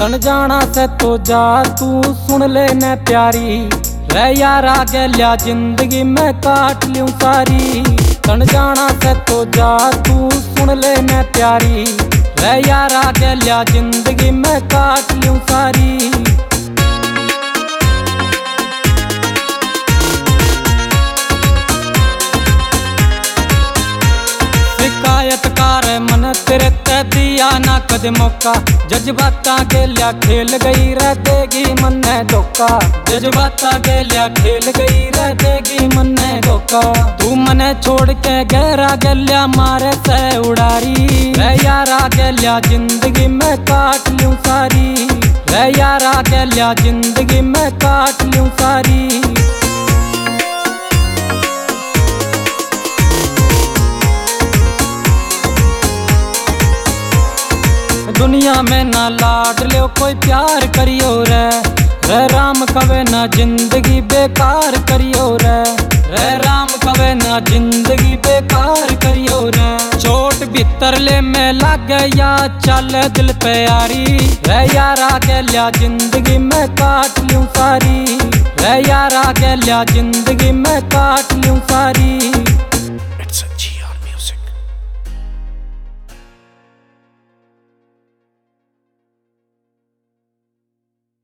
तन जाना से तो जा तू सुन ले न प्यारी, रे यारा गैलिया जिंदगी में काट लूं सारी। तन जाना से तो जा तू सुन ले न प्यारी, रे यारा गैलिया जिंदगी में काट लूं सारी। शिकायतकार मन तेरे ते दिया ना कद मौका, जज्बाता गेलिया खेल गई रह देगी मन्ने धोखा। जज्बाता गेलिया खेल गई रह देगी मन्ने धोखा। तू मने छोड़ के गहरा गेलिया मारे से उड़ारी, रे यारा गेलिया जिंदगी में काट लूं सारी। रे यारा गेलिया जिंदगी में काट लूं सारी। दुनिया में ना लाड लो कोई प्यार करियो रे, रे राम कवे ना जिंदगी बेकार करियो रे। रे राम कवे ना जिंदगी बेकार करियो रे। चोट भीतर ले में लग गया चल दिल पे यारी, रे यारा गैलिया जिंदगी में काट लूं सारी। रे यारा गैलिया जिंदगी में